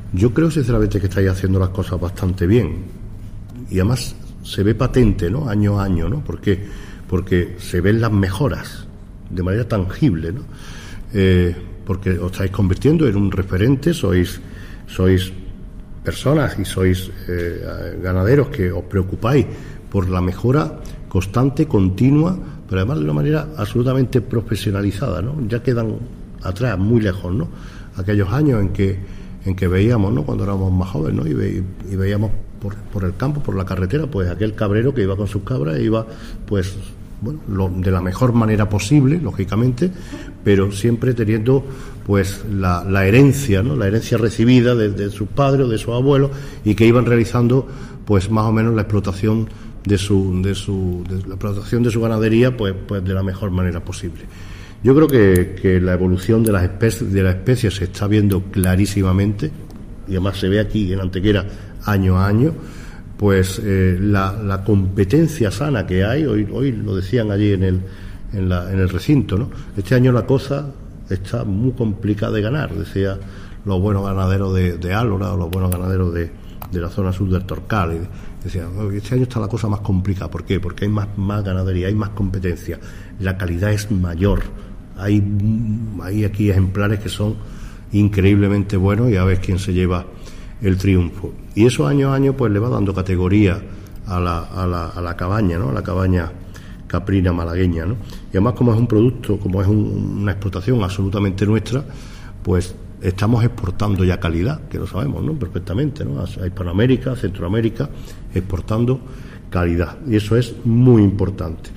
Yo creo sinceramente que estáis haciendo las cosas bastante bien y además se ve patente, ¿no? Año a año, ¿no? Porque se ven las mejoras de manera tangible, ¿no? Porque os estáis convirtiendo en un referente, sois personas y sois ganaderos que os preocupáis por la mejora constante, continua, pero además de una manera absolutamente profesionalizada, ¿no? Ya quedan atrás, muy lejos, ¿no? Aquellos años en que veíamos, ¿no? Cuando éramos más jóvenes, ¿no? Y veíamos por el campo, por la carretera, pues aquel cabrero que iba con sus cabras, iba, pues, bueno, de la mejor manera posible, lógicamente, pero siempre teniendo, pues, la herencia, ¿no? La herencia recibida de sus padres o de sus abuelos, y que iban realizando, pues, más o menos la explotación de la explotación de su ganadería, pues de la mejor manera posible. Yo creo que la evolución de las especies se está viendo clarísimamente, y además se ve aquí en Antequera año a año, pues la competencia sana que hay, hoy lo decían allí en el recinto, ¿no? Este año la cosa está muy complicada de ganar, decía los buenos ganaderos de Álora o los buenos ganaderos de la zona sur del Torcal, y decían, este año está la cosa más complicada. ¿Por qué? Porque hay más ganadería, hay más competencia, la calidad es mayor, hay aquí ejemplares que son increíblemente buenos, y a ver quién se lleva el triunfo. Y eso año a año pues le va dando categoría a la cabaña, ¿no? A la cabaña caprina malagueña, ¿no? Y además, como es un producto, como es una explotación absolutamente nuestra, pues estamos exportando ya calidad, que lo sabemos, ¿no? Perfectamente, ¿no? A Hispanoamérica, a Centroamérica, exportando calidad, y eso es muy importante.